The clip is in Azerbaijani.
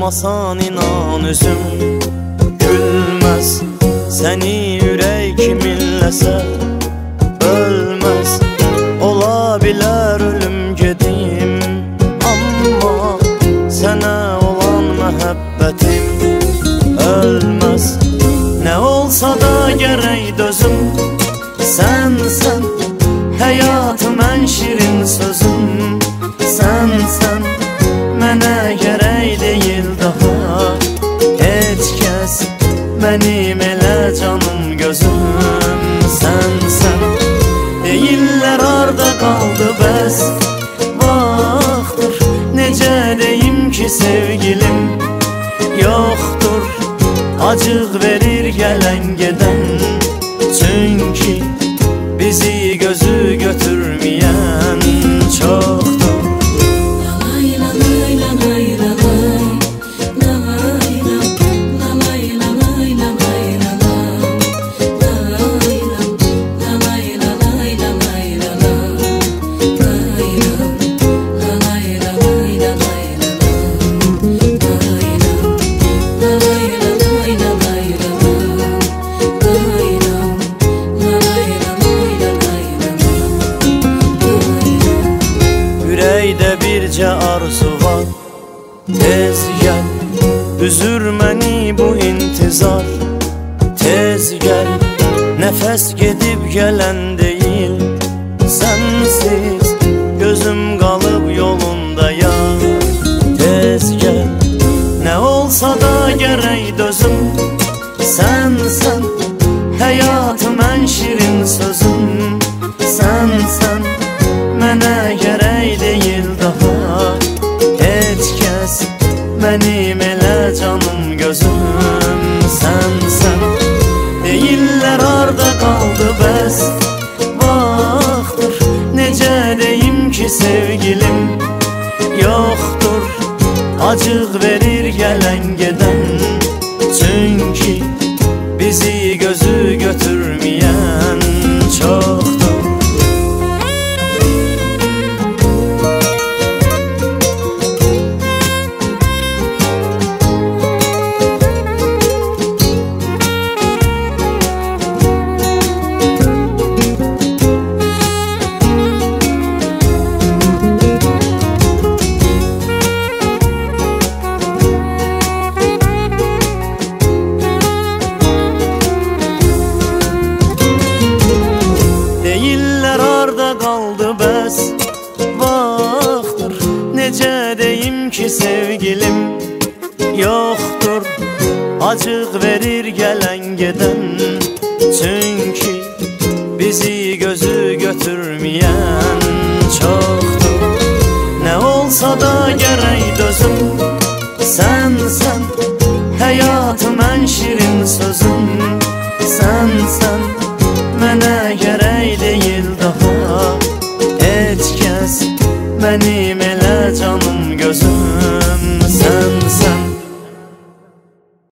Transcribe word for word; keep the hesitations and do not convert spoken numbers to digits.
olmasan inan üzüm gülməz. Səni ürək kiminləsə ölməz. Ola bilər ölüm gedim, amma sənə olan məhəbbətim ölməz. Nə olsa da gərək dözüm, sənsən həyatım ən şirin sözüm. Sənsən mənə gərək deyil daha heç kəs, mənim elə canım gözüm. Sənsən deyirlər harda qaldı bəs vaxtdır, necə deyim ki sevgilim yoxdur. Acıq verir gələn gedən, çünki bizi gözü götürməyən çoxdur. Ürəkdə bircə arzu var, tez gəl, üzür məni bu intizar. Tez gəl, nəfəs gedib gələn deyil, sənsiz gözüm qalıb yolunda yar. Tez gəl, nə olsa da gərək dözüm, sənsən həyatım ən şirin sözüm. Sənsən mənə gərək deyil daha heç kəs, mənim elə canım gözüm. Sənsən deyirlər harda qaldı bəs vaxtdır, necə deyim ki sevgilim yoxdur. Acıq verir gələn gedən, çünki bizi gözü götürməyən çoxdur. Deyirlər harda qaldı bəs vaxtdır, necə deyim ki sevgilim yoxdur. Acıq verir gələn gedən, çünki bizi gözü götürməyən çoxdur. Nə olsa da gərək dözüm, sənsən həyatım ən şirin sözüm.